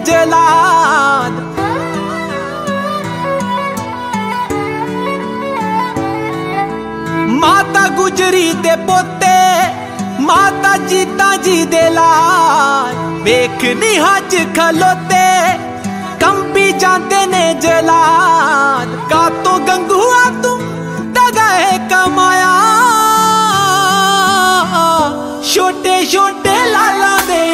जलाद। माता गुजरी दे पोते माता जीता जी दे लाल, वेख निहाज खलोते कंपी जाते ने जलाद। का तो गंगुआ तू दगाए कमाया, छोटे छोटे